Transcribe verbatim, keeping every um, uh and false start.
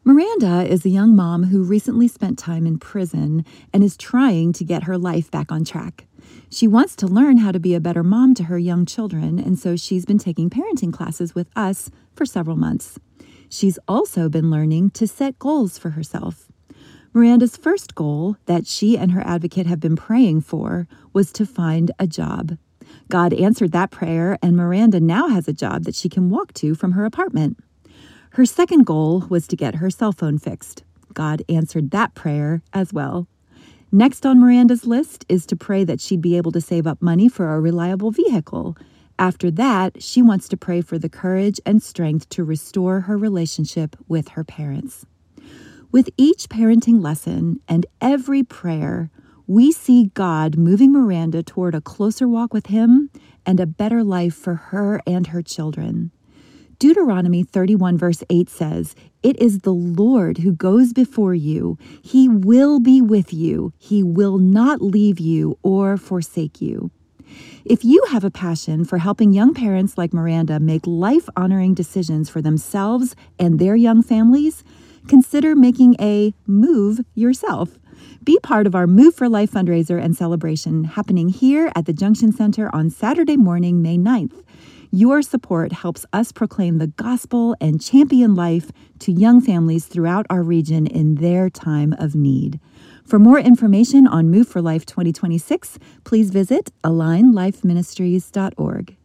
Miranda is a young mom who recently spent time in prison and is trying to get her life back on track. She wants to learn how to be a better mom to her young children, and so she's been taking parenting classes with us for several months. She's also been learning to set goals for herself. Miranda's first goal, that she and her advocate have been praying for, was to find a job. God answered that prayer, and Miranda now has a job that she can walk to from her apartment. Her second goal was to get her cell phone fixed. God answered that prayer as well. Next on Miranda's list is to pray that she'd be able to save up money for a reliable vehicle. After that, she wants to pray for the courage and strength to restore her relationship with her parents. With each parenting lesson and every prayer, we see God moving Miranda toward a closer walk with Him and a better life for her and her children. Deuteronomy thirty-one verse eight says, "It is the Lord who goes before you. He will be with you. He will not leave you or forsake you." If you have a passion for helping young parents like Miranda make life-honoring decisions for themselves and their young families, consider making a move yourself. Be part of our Move for Life fundraiser and celebration happening here at the Junction Center on Saturday morning, May ninth. Your support helps us proclaim the gospel and champion life to young families throughout our region in their time of need. For more information on Move for Life twenty twenty-six, please visit align life ministries dot org.